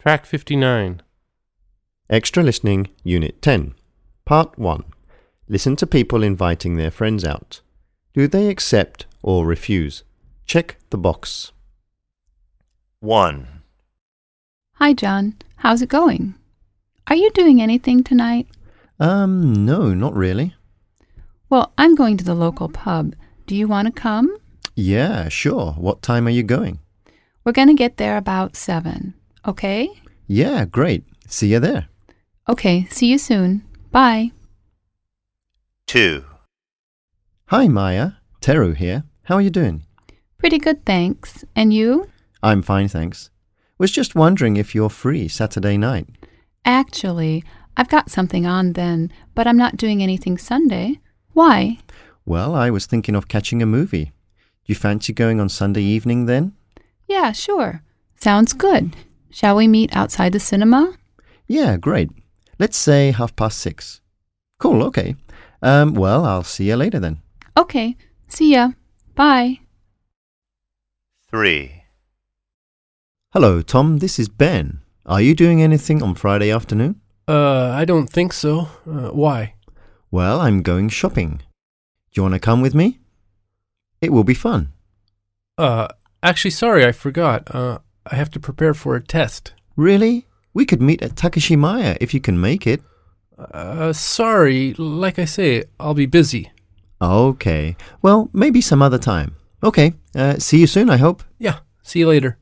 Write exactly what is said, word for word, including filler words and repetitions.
Track fifty-nine. Extra Listening, Unit ten. Part one. Listen to people inviting their friends out. Do they accept or refuse? Check the box. one. Hi, John. How's it going? Are you doing anything tonight? Um, no, not really. Well, I'm going to the local pub. Do you want to come? Yeah, sure. What time are you going? We're going to get there about seven. Okay? Yeah, great. See you there. Okay, see you soon. Bye. two. Hi, Maya. Teru here. How are you doing? Pretty good, thanks. And you? I'm fine, thanks. Was just wondering if you're free Saturday night. Actually, I've got something on then, but I'm not doing anything Sunday. Why? Well, I was thinking of catching a movie. Do you fancy going on Sunday evening then? Yeah, sure. Sounds good. Shall we meet outside the cinema? Yeah, great. Let's say half past six. Cool, okay. Um, well, I'll see you later then. Okay, see ya. Bye. three. Hello, Tom. This is Ben. Are you doing anything on Friday afternoon? Uh, I don't think so. Uh, why? Well, I'm going shopping. Do you want to come with me? It will be fun. Uh, actually, sorry, I forgot. Uh, I have to prepare for a test. Really? We could meet at Takashimaya if you can make it. Uh, sorry. Like I say, I'll be busy. Okay. Well, maybe some other time. Okay. Uh, see you soon, I hope. Yeah, see you later.